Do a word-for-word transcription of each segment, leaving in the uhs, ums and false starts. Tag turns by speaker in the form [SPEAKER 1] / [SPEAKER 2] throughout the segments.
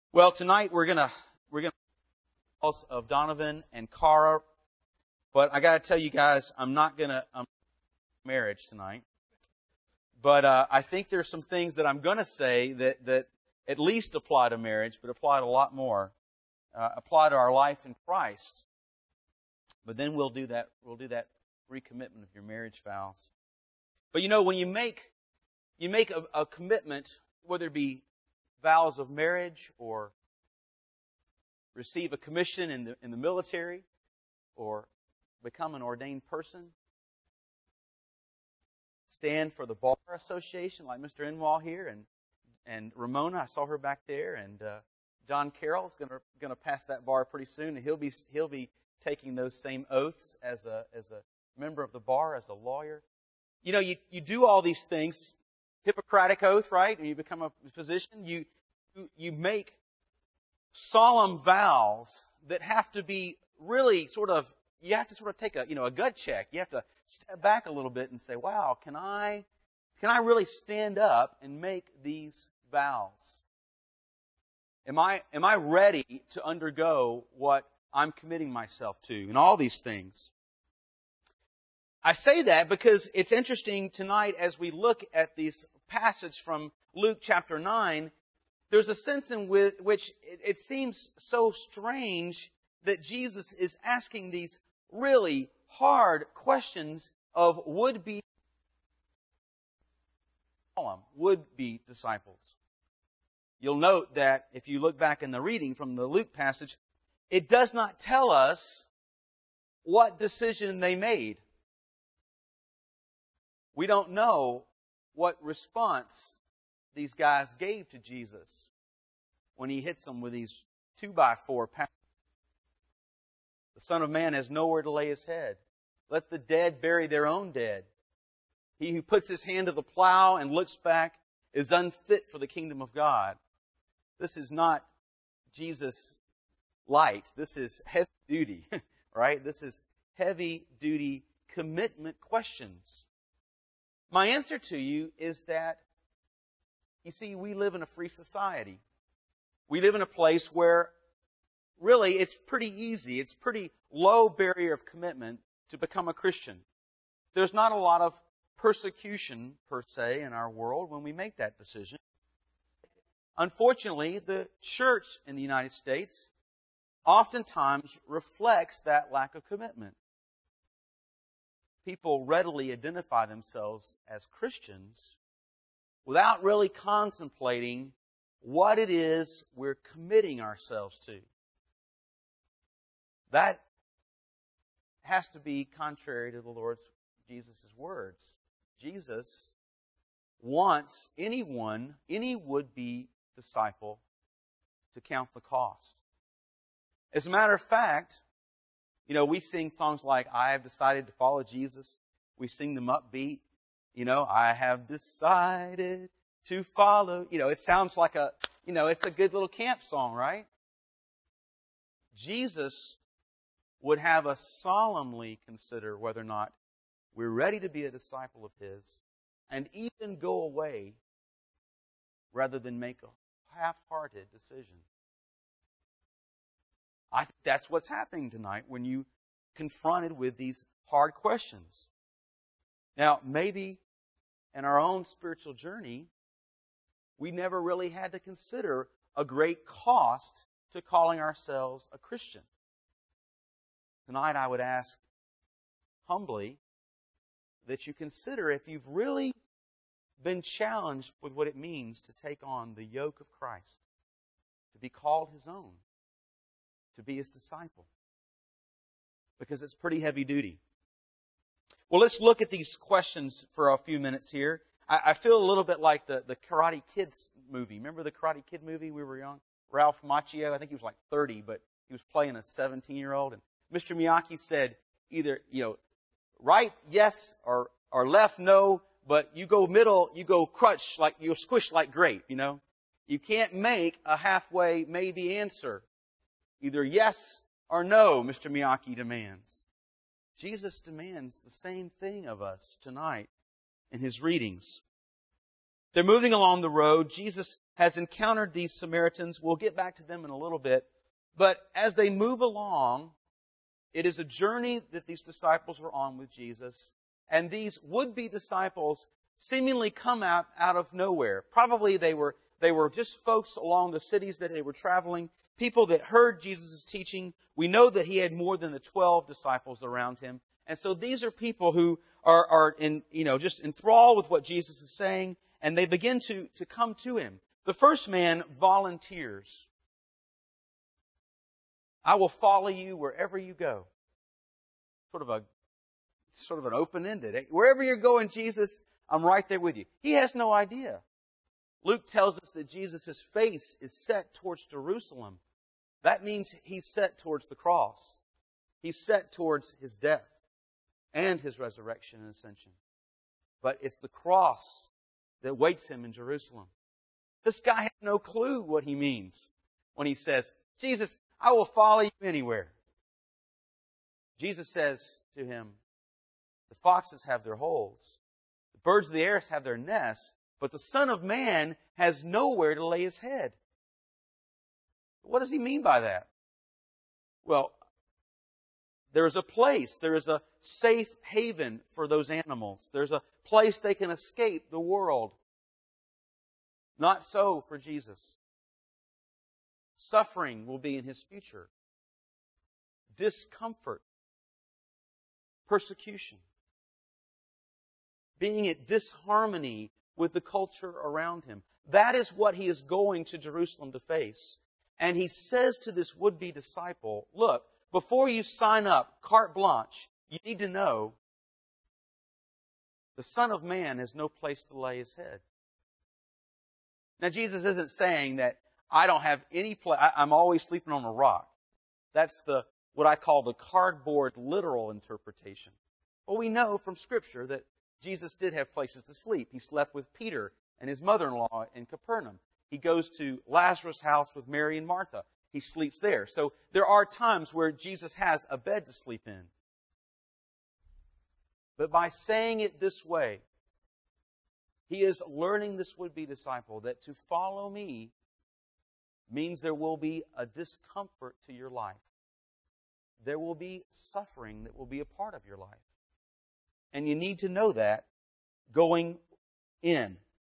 [SPEAKER 1] Well, tonight we're gonna we're gonna house of Donovan and Cara, but I gotta tell you guys, I'm not gonna um, marriage tonight. But uh, I think there's some things that I'm gonna say that that at least apply to marriage, but apply to a lot more, uh, apply to our life in Christ. But then we'll do that. We'll do that recommitment of your marriage vows. But you know, when you make you make a, a commitment, whether it be vows of marriage or receive a commission in the in the military or become an ordained person, stand for the Bar Association like Mister Enwall here and and Ramona, I saw her back there, and uh, John Carroll is going to going to pass that bar pretty soon, and he'll be he'll be taking those same oaths as a as a member of the bar, as a lawyer. You know, you you do all these things. Hippocratic oath, right? When you become a physician, you, you you make solemn vows that have to be really sort of, you have to sort of take a, you know, a gut check. You have to step back a little bit and say, wow, can I, can I really stand up and make these vows? Am I, am I ready to undergo what I'm committing myself to? And all these things. I say that because it's interesting tonight as we look at this passage from Luke chapter nine, there's a sense in which it seems so strange that Jesus is asking these really hard questions of would-be would-be disciples. You'll note that if you look back in the reading from the Luke passage, it does not tell us what decision they made. We don't know what response these guys gave to Jesus when he hits them with these two by four pounds. The Son of Man has nowhere to lay his head. Let the dead bury their own dead. He who puts his hand to the plow and looks back is unfit for the kingdom of God. This is not Jesus light. This is heavy duty, right? This is heavy duty commitment questions. My answer to you is that, you see, we live in a free society. We live in a place where really it's pretty easy. It's pretty low barrier of commitment to become a Christian. There's not a lot of persecution, per se, in our world when we make that decision. Unfortunately, the church in the United States oftentimes reflects that lack of commitment. People readily identify themselves as Christians without really contemplating what it is we're committing ourselves to. That has to be contrary to the Lord Jesus' words. Jesus wants anyone, any would-be disciple, to count the cost. As a matter of fact, you know, we sing songs like, I have decided to follow Jesus. We sing them upbeat. You know, I have decided to follow. You know, it sounds like a, you know, it's a good little camp song, right? Jesus would have us solemnly consider whether or not we're ready to be a disciple of His and even go away rather than make a half-hearted decision. I think that's what's happening tonight when you confronted with these hard questions. Now, maybe in our own spiritual journey, we never really had to consider a great cost to calling ourselves a Christian. Tonight, I would ask humbly that you consider if you've really been challenged with what it means to take on the yoke of Christ, to be called His own, to be His disciple, because it's pretty heavy duty. Well, let's look at these questions for a few minutes here. I, I feel a little bit like the, the Karate Kids movie. Remember the Karate Kid movie? We were young. Ralph Macchio, I think he was like thirty, but he was playing a seventeen-year-old. And Mister Miyagi said either, you know, right, yes, or, or left, no, but you go middle, you go crutch, like you'll squish like grape, you know. You can't make a halfway maybe answer. Either yes or no, Mister Miyagi demands. Jesus demands the same thing of us tonight in His readings. They're moving along the road. Jesus has encountered these Samaritans. We'll get back to them in a little bit. But as they move along, it is a journey that these disciples were on with Jesus. And these would-be disciples seemingly come out, out of nowhere. Probably they were, they were just folks along the cities that they were traveling, people that heard Jesus' teaching. We know that he had more than the twelve disciples around him. And so these are people who are, are in, you know, just enthralled with what Jesus is saying, and they begin to, to come to him. The first man volunteers. I will follow you wherever you go. Sort of a, sort of an open-ended. Wherever you're going, Jesus, I'm right there with you. He has no idea. Luke tells us that Jesus' face is set towards Jerusalem. That means he's set towards the cross. He's set towards his death and his resurrection and ascension. But it's the cross that waits him in Jerusalem. This guy has no clue what he means when he says, Jesus, I will follow you anywhere. Jesus says to him, the foxes have their holes, the birds of the air have their nests, but the Son of Man has nowhere to lay his head. What does he mean by that? Well, there is a place, there is a safe haven for those animals. There's a place they can escape the world. Not so for Jesus. Suffering will be in his future. Discomfort. Persecution. Being at disharmony with the culture around him. That is what he is going to Jerusalem to face. And he says to this would-be disciple, look, before you sign up, carte blanche, you need to know the Son of Man has no place to lay his head. Now, Jesus isn't saying that I don't have any place, I'm always sleeping on a rock. That's the what I call the cardboard literal interpretation. Well, we know from Scripture that Jesus did have places to sleep. He slept with Peter and his mother-in-law in Capernaum. He goes to Lazarus' house with Mary and Martha. He sleeps there. So there are times where Jesus has a bed to sleep in. But by saying it this way, he is learning this would-be disciple that to follow me means there will be a discomfort to your life. There will be suffering that will be a part of your life. And you need to know that going in.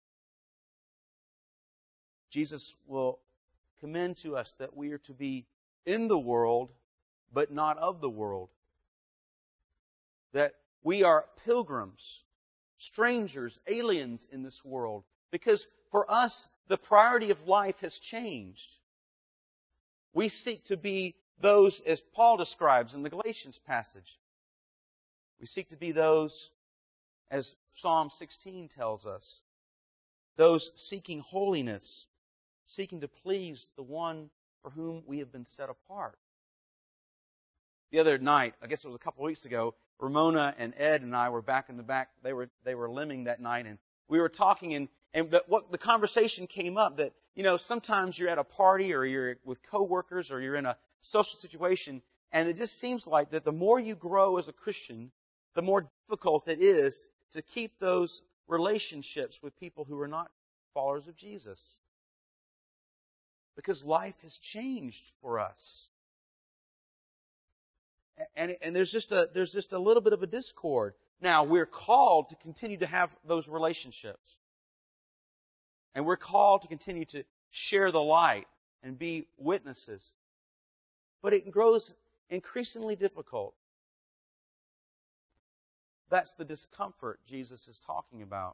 [SPEAKER 1] Jesus will commend to us that we are to be in the world, but not of the world. That we are pilgrims, strangers, aliens in this world. Because for us, the priority of life has changed. We seek to be those, as Paul describes in the Galatians passage. We seek to be those, as Psalm sixteen tells us, those seeking holiness, seeking to please the one for whom we have been set apart. The other night, I guess it was a couple of weeks ago, Ramona and Ed and I were back in the back. They were they were limbing that night, and we were talking, and and the, what the conversation came up that you know sometimes you're at a party or you're with coworkers or you're in a social situation, and it just seems like that the more you grow as a Christian, the more difficult it is to keep those relationships with people who are not followers of Jesus. Because life has changed for us. And, and there's just a there's just a little bit of a discord. Now, we're called to continue to have those relationships. And we're called to continue to share the light and be witnesses. But it grows increasingly difficult. That's the discomfort Jesus is talking about.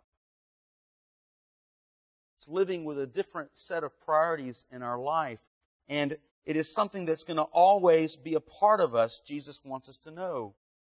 [SPEAKER 1] It's living with a different set of priorities in our life. And it is something that's going to always be a part of us, Jesus wants us to know.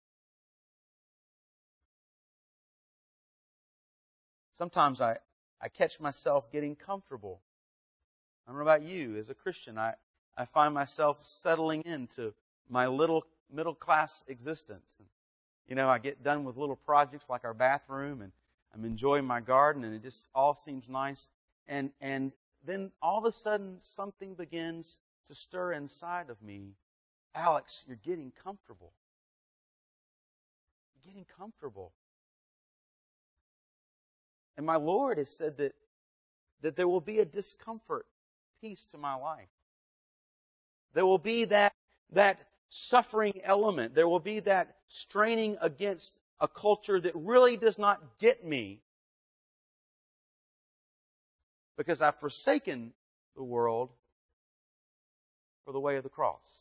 [SPEAKER 1] Sometimes I, I catch myself getting comfortable. I don't know about you. As a Christian, I, I find myself settling into my little middle-class existence. You know, I get done with little projects like our bathroom, and I'm enjoying my garden, and it just all seems nice. And and then all of a sudden, something begins to stir inside of me. Alex, you're getting comfortable. You're getting comfortable. And my Lord has said that, that there will be a discomfort piece to my life. There will be that, that suffering element. There will be that straining against a culture that really does not get me because I've forsaken the world for the way of the cross.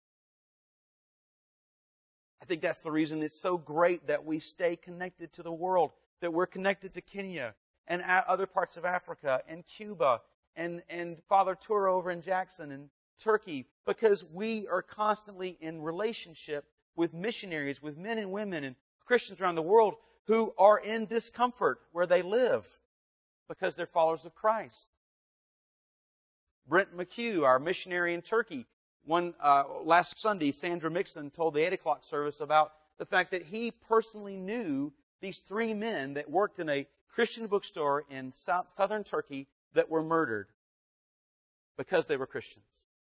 [SPEAKER 1] I think that's the reason it's so great that we stay connected to the world, that we're connected to Kenya and other parts of Africa and Cuba and, and Father Tour over in Jackson and Turkey, because we are constantly in relationship with missionaries, with men and women and Christians around the world who are in discomfort where they live because they're followers of Christ. Brent McHugh, our missionary in Turkey, one uh, last Sunday, Sandra Mixon told the eight o'clock service about the fact that he personally knew these three men that worked in a Christian bookstore in south, southern Turkey that were murdered because they were Christians.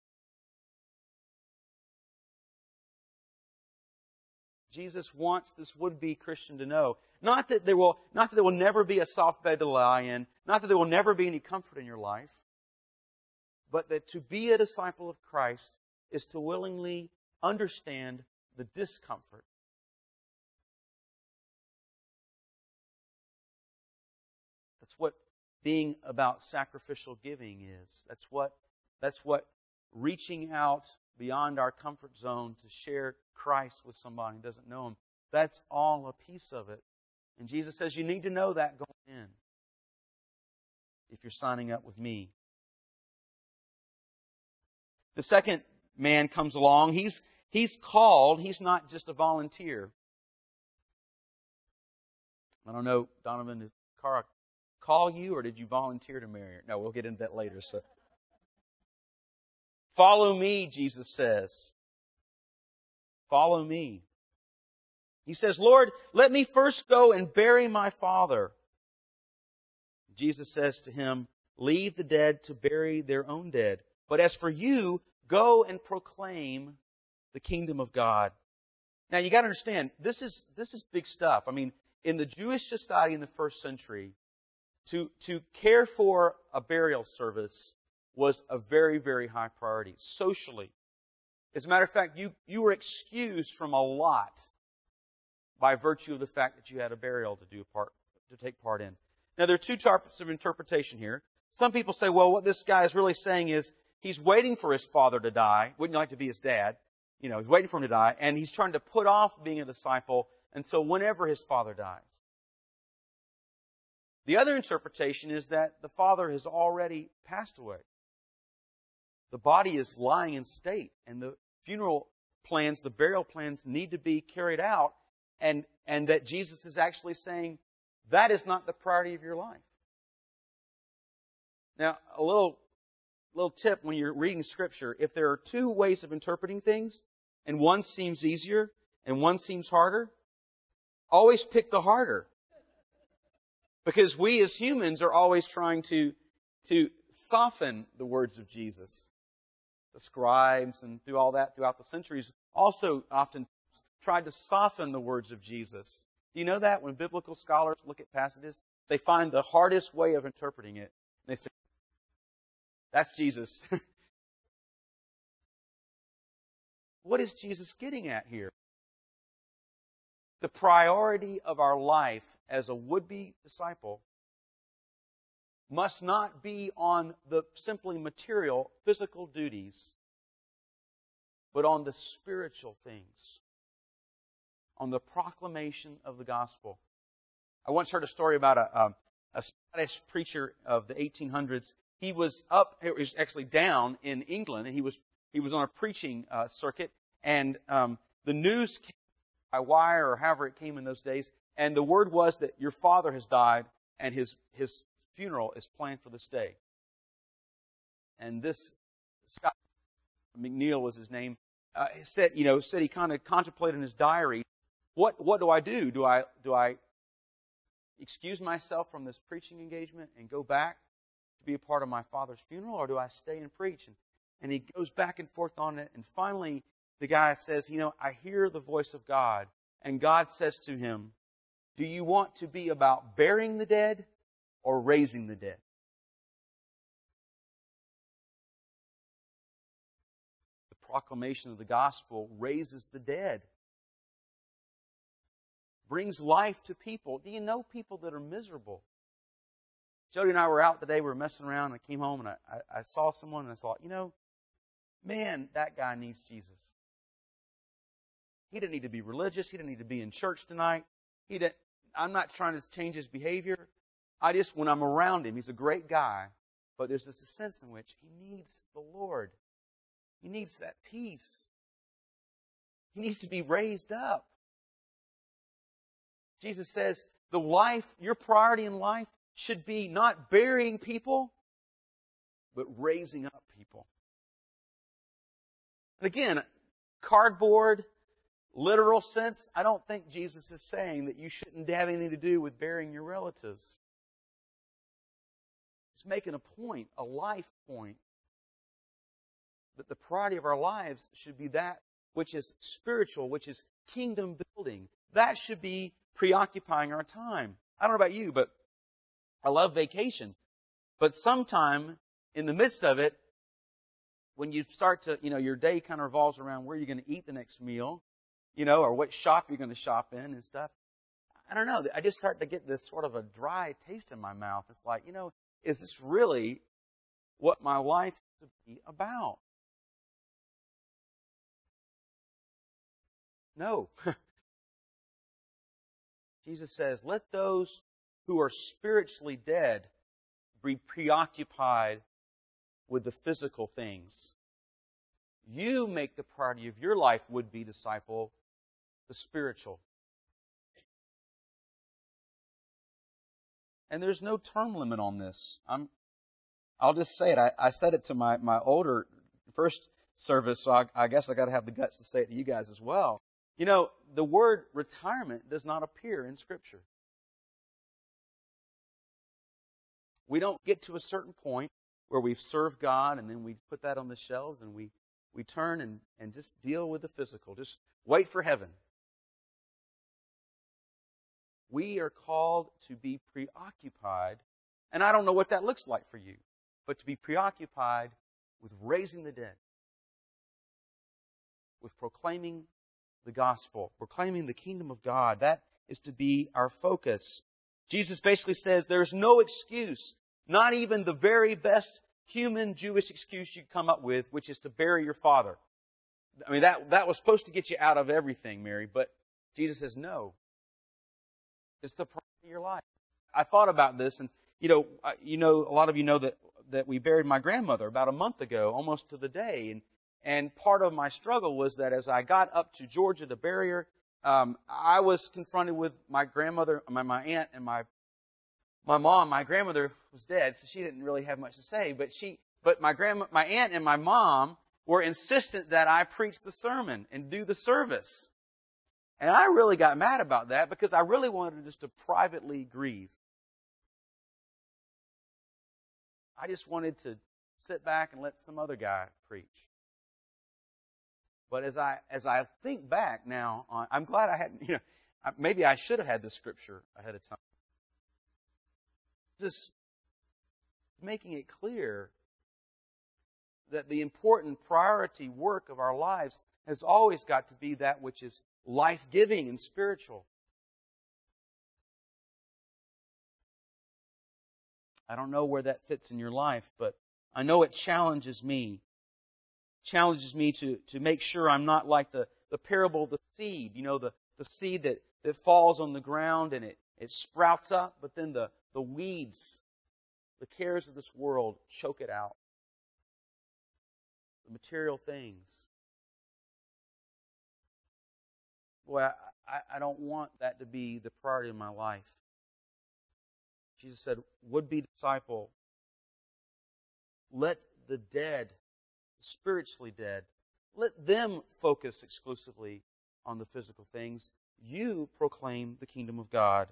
[SPEAKER 1] Jesus wants this would-be Christian to know, not that there will, not that there will never be a soft bed to lie in, not that there will never be any comfort in your life, but that to be a disciple of Christ is to willingly understand the discomfort. That's what being about sacrificial giving is. That's what, that's what reaching out beyond our comfort zone to share Christ with somebody who doesn't know Him. That's all a piece of it. And Jesus says you need to know that going in if you're signing up with me. The second man comes along. He's, he's called. He's not just a volunteer. I don't know, Donovan, did Cara call you or did you volunteer to marry her? No, we'll get into that later. So, follow me, Jesus says. Follow me. He says, Lord, let me first go and bury my father. Jesus says to him, leave the dead to bury their own dead. But as for you, go and proclaim the kingdom of God. Now you got to understand, this is, this is big stuff. I mean, in the Jewish society in the first century, to, to care for a burial service was a very, very high priority, socially. As a matter of fact, you, you were excused from a lot by virtue of the fact that you had a burial to do a part, to take part in. Now, there are two types of interpretation here. Some people say, well, what this guy is really saying is he's waiting for his father to die. Wouldn't you like to be his dad? You know, he's waiting for him to die, and he's trying to put off being a disciple until whenever his father dies. The other interpretation is that the father has already passed away. The body is lying in state, and the funeral plans, the burial plans need to be carried out, and, and that Jesus is actually saying that is not the priority of your life. Now, a little, little tip when you're reading Scripture, if there are two ways of interpreting things, and one seems easier and one seems harder, always pick the harder. Because we as humans are always trying to, to soften the words of Jesus. The scribes and through all that throughout the centuries also often tried to soften the words of Jesus. Do you know that when biblical scholars look at passages, they find the hardest way of interpreting it. They say, that's Jesus. What is Jesus getting at here? The priority of our life as a would-be disciple must not be on the simply material, physical duties, but on the spiritual things, on the proclamation of the gospel. I once heard a story about a, a, a Scottish preacher of the eighteen hundreds. He was up, he was actually down in England, and he was he was on a preaching uh, circuit, and um, the news came by wire or however it came in those days, and the word was that your father has died, and his his funeral is planned for this day. And this Scott McNeil was his name. Uh, said, you know, said he kind of contemplated in his diary, what what do I do? Do I do I excuse myself from this preaching engagement and go back to be a part of my father's funeral, or do I stay and preach? And, and he goes back and forth on it, and finally the guy says, you know, I hear the voice of God, and God says to him, do you want to be about burying the dead, or raising the dead? The proclamation of the gospel raises the dead. Brings life to people. Do you know people that are miserable? Jody and I were out today, we were messing around, and I came home and I, I, I saw someone and I thought, you know, man, that guy needs Jesus. He didn't need to be religious. He didn't need to be in church tonight. He didn't, I'm not trying to change his behavior. I just, when I'm around him, he's a great guy, but there's this sense in which he needs the Lord. He needs that peace. He needs to be raised up. Jesus says the life, your priority in life should be not burying people, but raising up people. And again, cardboard, literal sense, I don't think Jesus is saying that you shouldn't have anything to do with burying your relatives. He's making a point, a life point, that the priority of our lives should be that which is spiritual, which is kingdom building. That should be preoccupying our time. I don't know about you, but I love vacation. But sometime in the midst of it, when you start to, you know, your day kind of revolves around where you're going to eat the next meal, you know, or what shop you're going to shop in and stuff. I don't know. I just start to get this sort of a dry taste in my mouth. It's like, you know, is this really what my life is to be about? No. Jesus says, let those who are spiritually dead be preoccupied with the physical things. You make the priority of your life, would-be disciple, the spiritual. And there's no term limit on this. I'm, I'll just say it. I, I said it to my, my older first service, so I, I guess I got to have the guts to say it to you guys as well. You know, the word retirement does not appear in Scripture. We don't get to a certain point where we've served God and then we put that on the shelves and we, we turn and, and just deal with the physical. Just wait for heaven. We are called to be preoccupied, and I don't know what that looks like for you, but to be preoccupied with raising the dead, with proclaiming the gospel, proclaiming the kingdom of God. That is to be our focus. Jesus basically says there's no excuse, not even the very best human Jewish excuse you could come up with, which is to bury your father. I mean, that, that was supposed to get you out of everything, Mary, but Jesus says no. It's the priority of your life. I thought about this, and you know, you know, a lot of you know that that we buried my grandmother about a month ago, almost to the day, and and part of my struggle was that as I got up to Georgia to bury her, um, I was confronted with my grandmother, my my aunt, and my my mom. My grandmother was dead, so she didn't really have much to say. But she, but my grandma, my aunt, and my mom were insistent that I preach the sermon and do the service. And I really got mad about that because I really wanted just to privately grieve. I just wanted to sit back and let some other guy preach. But as I as I think back now, on, I'm glad I hadn't, you know, maybe I should have had this scripture ahead of time. Just making it clear that the important priority work of our lives has always got to be that which is life-giving and spiritual. I don't know where that fits in your life, but I know it challenges me. Challenges me to, to make sure I'm not like the, the parable of the seed. You know, the, the seed that, that falls on the ground and it, it sprouts up, but then the, the weeds, the cares of this world choke it out. The material things. Boy, I, I, I don't want that to be the priority of my life. Jesus said, would-be disciple, let the dead, spiritually dead, let them focus exclusively on the physical things. You proclaim the kingdom of God.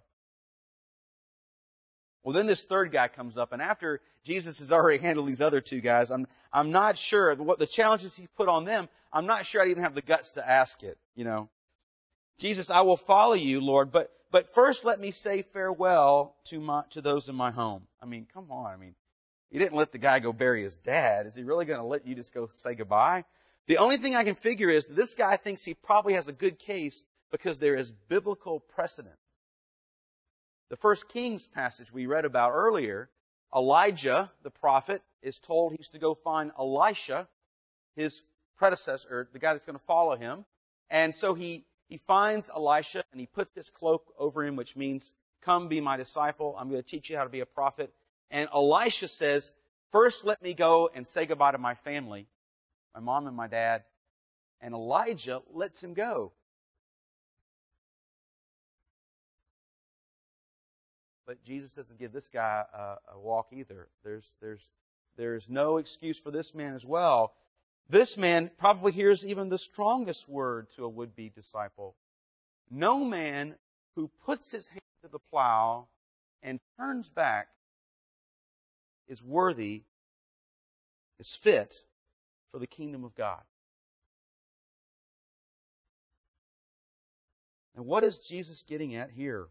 [SPEAKER 1] Well, then this third guy comes up, and after Jesus has already handled these other two guys, I'm I'm not sure what the challenges he put on them. I'm not sure I'd even have the guts to ask it. You know, Jesus, I will follow you, Lord, but but first let me say farewell to my, to those in my home. I mean, come on. I mean, he didn't let the guy go bury his dad. Is he really going to let you just go say goodbye? The only thing I can figure is that this guy thinks he probably has a good case because there is biblical precedent. The First Kings passage we read about earlier, Elijah, the prophet, is told he's to go find Elisha, his predecessor, or the guy that's going to follow him. And so he, he finds Elisha and he puts this cloak over him, which means, come be my disciple. I'm going to teach you how to be a prophet. And Elisha says, first let me go and say goodbye to my family, my mom and my dad. And Elijah lets him go. But Jesus doesn't give this guy a, a walk either. There's, there's, there's no excuse for this man as well. This man probably hears even the strongest word to a would-be disciple. No man who puts his hand to the plow and turns back is worthy, is fit for the kingdom of God. And what is Jesus getting at here?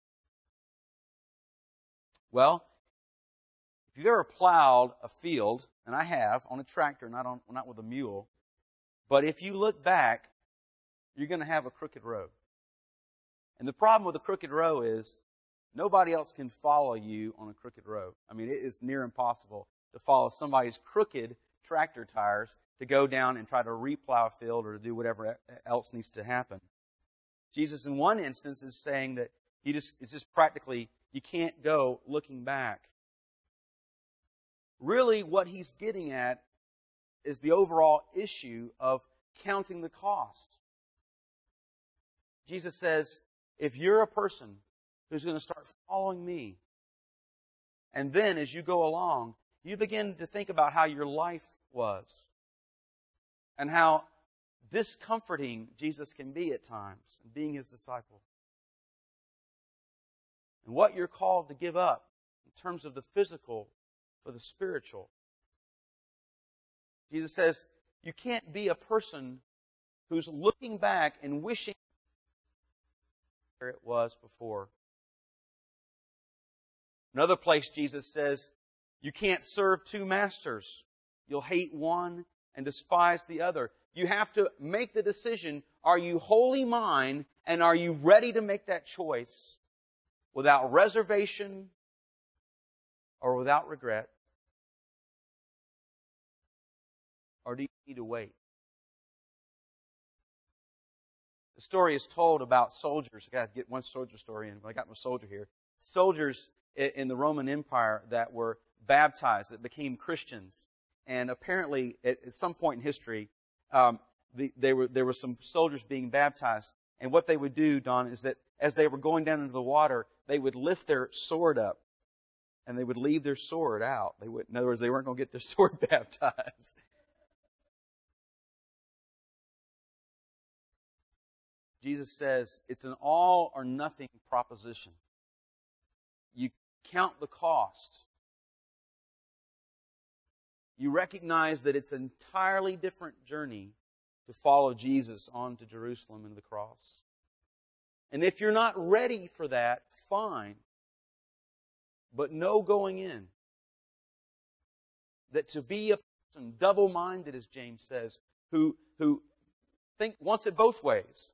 [SPEAKER 1] Well, if you've ever plowed a field, and I have, on a tractor, not on, not with a mule, but if you look back, you're going to have a crooked row. And the problem with a crooked row is nobody else can follow you on a crooked row. I mean, it is near impossible to follow somebody's crooked tractor tires to go down and try to replow a field or to do whatever else needs to happen. Jesus, in one instance, is saying that he just, it's just practically, you can't go looking back. Really, what he's getting at is the overall issue of counting the cost. Jesus says, if you're a person who's going to start following me, and then as you go along, you begin to think about how your life was and how discomforting Jesus can be at times in being his disciple. And what you're called to give up in terms of the physical for the spiritual. Jesus says, you can't be a person who's looking back and wishing where it was before. Another place Jesus says, you can't serve two masters. You'll hate one and despise the other. You have to make the decision, are you wholly mine, and are you ready to make that choice without reservation or without regret? Or do you need to wait? The story is told about soldiers. I've got to get one soldier story in, but I got my soldier here. Soldiers in the Roman Empire that were baptized, that became Christians. And apparently, at some point in history, um, the, they were, there were some soldiers being baptized. And what they would do, Don, is that as they were going down into the water, they would lift their sword up. And they would leave their sword out. They would, in other words, they weren't going to get their sword baptized. Jesus says it's an all or nothing proposition. You count the cost. You recognize that it's an entirely different journey to follow Jesus on to Jerusalem and the cross. And if you're not ready for that, fine. But no going in. That to be a person double-minded, as James says, who, who think wants it both ways,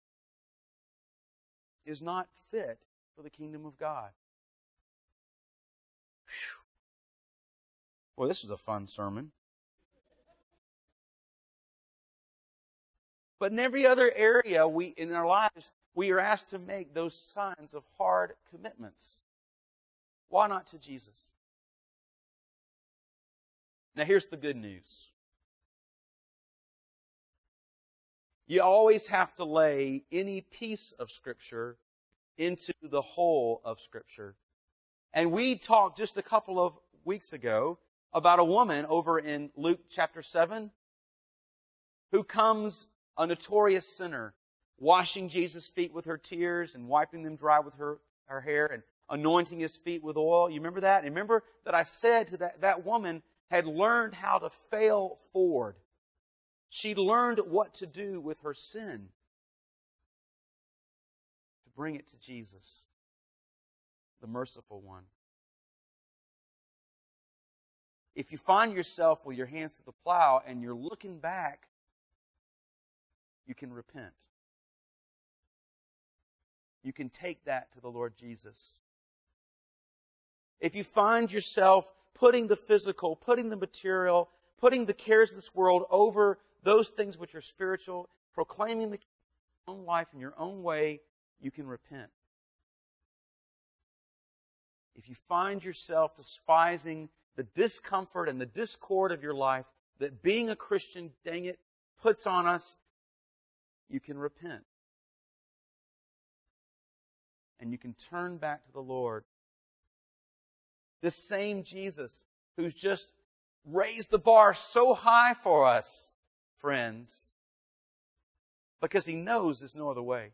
[SPEAKER 1] is not fit for the kingdom of God. Whew. Boy, this is a fun sermon. But in every other area we in our lives, we are asked to make those kinds of hard commitments. Why not to Jesus? Now here's the good news. You always have to lay any piece of Scripture into the whole of Scripture. And we talked just a couple of weeks ago about a woman over in Luke chapter seven who comes a notorious sinner, washing Jesus' feet with her tears and wiping them dry with her, her hair and anointing his feet with oil. You remember that? And remember that I said to that, that woman had learned how to fail forward. She learned what to do with her sin. To bring it to Jesus, the merciful one. If you find yourself with your hands to the plow and you're looking back, you can repent. You can take that to the Lord Jesus. If you find yourself putting the physical, putting the material, putting the cares of this world over those things which are spiritual, proclaiming the own life in your own way, you can repent. If you find yourself despising the discomfort and the discord of your life that being a Christian, dang it, puts on us, you can repent. And you can turn back to the Lord. This same Jesus who's just raised the bar so high for us, friends, because He knows there's no other way.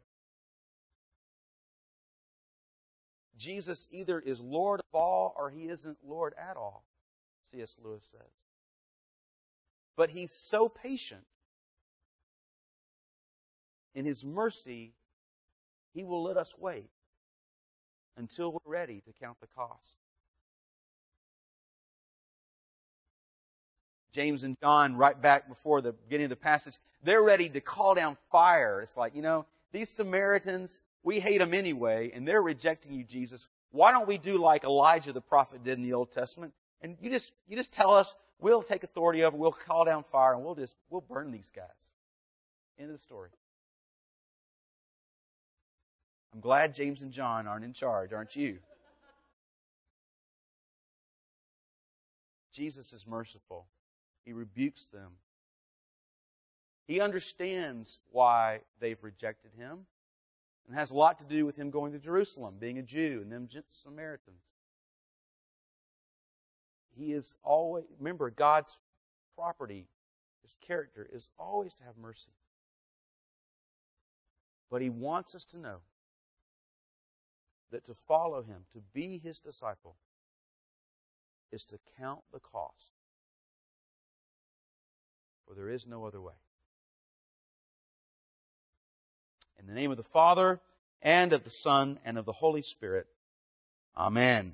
[SPEAKER 1] Jesus either is Lord of all or He isn't Lord at all, C S Lewis says. But He's so patient. In His mercy, He will let us wait until we're ready to count the cost. James and John, right back before the beginning of the passage, they're ready to call down fire. It's like, you know, these Samaritans, we hate them anyway, and they're rejecting you, Jesus. Why don't we do like Elijah the prophet did in the Old Testament? And you just you just tell us, we'll take authority over, we'll call down fire, and we'll just we'll burn these guys. End of the story. I'm glad James and John aren't in charge, aren't you? Jesus is merciful. He rebukes them. He understands why they've rejected Him. And has a lot to do with Him going to Jerusalem, being a Jew, and them Samaritans. He is always, remember, God's property, His character, is always to have mercy. But He wants us to know that to follow Him, to be His disciple, is to count the cost. For there is no other way. In the name of the Father, and of the Son, and of the Holy Spirit. Amen.